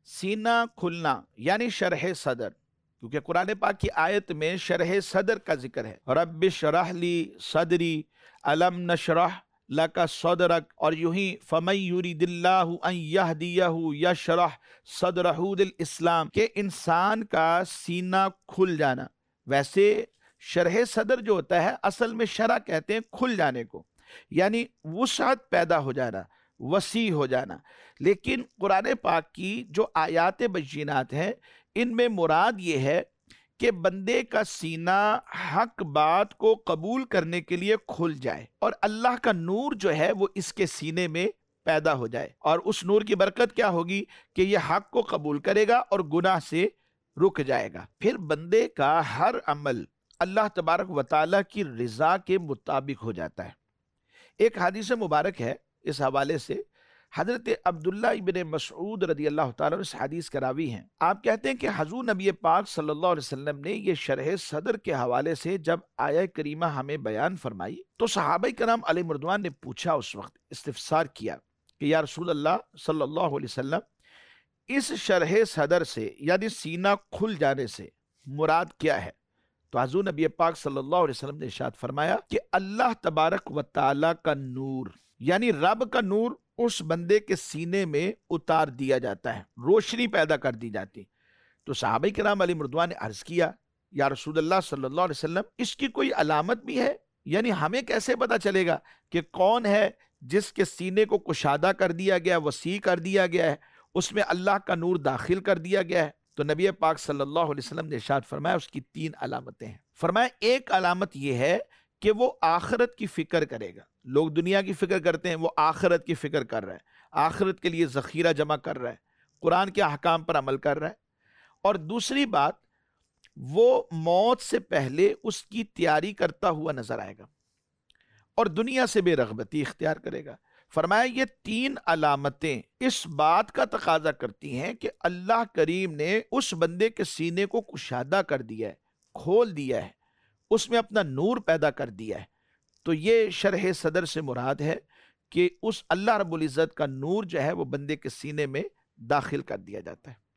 سینہ کھلنا یعنی شرح صدر، کیونکہ قرآن پاک کی آیت میں شرح صدر کا ذکر ہے، رب اشرح لی صدری الم نشرح لک صدرک، اور یوں ہی فمن یرید اللہ ان یہدیہ یشرح صدرہ للاسلام، کہ انسان کا سینہ کھل جانا۔ ویسے شرح صدر جو ہوتا ہے اصل میں شرح کہتے ہیں کھل جانے کو، یعنی وسعت پیدا ہو جانا، وسیع ہو جانا۔ لیکن قرآن پاک کی جو آیات بینات ہیں ان میں مراد یہ ہے کہ بندے کا سینہ حق بات کو قبول کرنے کے لیے کھل جائے، اور اللہ کا نور جو ہے وہ اس کے سینے میں پیدا ہو جائے، اور اس نور کی برکت کیا ہوگی کہ یہ حق کو قبول کرے گا اور گناہ سے رک جائے گا۔ پھر بندے کا ہر عمل اللہ تبارک و تعالیٰ کی رضا کے مطابق ہو جاتا ہے۔ ایک حدیث مبارک ہے اس حوالے سے، حضرت عبداللہ ابن مسعود رضی اللہ تعالیٰ عنہ اس حدیث کے راوی ہیں۔ آپ کہتے ہیں کہ حضور نبی پاک صلی اللہ علیہ وسلم نے یہ شرح صدر کے حوالے سے جب آیہ کریمہ ہمیں بیان فرمائی تو صحابہ کرام علیہ مردوان نے پوچھا، اس وقت استفسار کیا کہ یا رسول اللہ صلی اللہ علیہ وسلم، اس شرح صدر سے یعنی سینہ کھل جانے سے مراد کیا ہے؟ تو حضور نبی پاک صلی اللہ علیہ وسلم نے ارشاد فرمایا کہ اللہ تبارک و تعالیٰ کا نور یعنی رب کا نور اس بندے کے سینے میں اتار دیا جاتا ہے، روشنی پیدا کر دی جاتی۔ تو صحابہ کرام علیہ مردوان نے عرض کیا یا رسول اللہ صلی اللہ علیہ وسلم، اس کی کوئی علامت بھی ہے؟ یعنی ہمیں کیسے پتا چلے گا کہ کون ہے جس کے سینے کو کشادہ کر دیا گیا، وسیع کر دیا گیا ہے، اس میں اللہ کا نور داخل کر دیا گیا ہے؟ تو نبی پاک صلی اللہ علیہ وسلم نے ارشاد فرمایا اس کی 3 علامتیں ہیں۔ فرمایا ایک علامت یہ ہے کہ وہ آخرت کی فکر کرے گا۔ لوگ دنیا کی فکر کرتے ہیں، وہ آخرت کی فکر کر رہا ہے، آخرت کے لیے ذخیرہ جمع کر رہا ہے، قرآن کے احکام پر عمل کر رہا ہے۔ اور دوسری بات، وہ موت سے پہلے اس کی تیاری کرتا ہوا نظر آئے گا اور دنیا سے بے رغبتی اختیار کرے گا۔ فرمایا یہ 3 علامتیں اس بات کا تقاضا کرتی ہیں کہ اللہ کریم نے اس بندے کے سینے کو کشادہ کر دیا ہے، کھول دیا ہے، اس میں اپنا نور پیدا کر دیا ہے۔ تو یہ شرح صدر سے مراد ہے کہ اس اللہ رب العزت کا نور جو ہے وہ بندے کے سینے میں داخل کر دیا جاتا ہے۔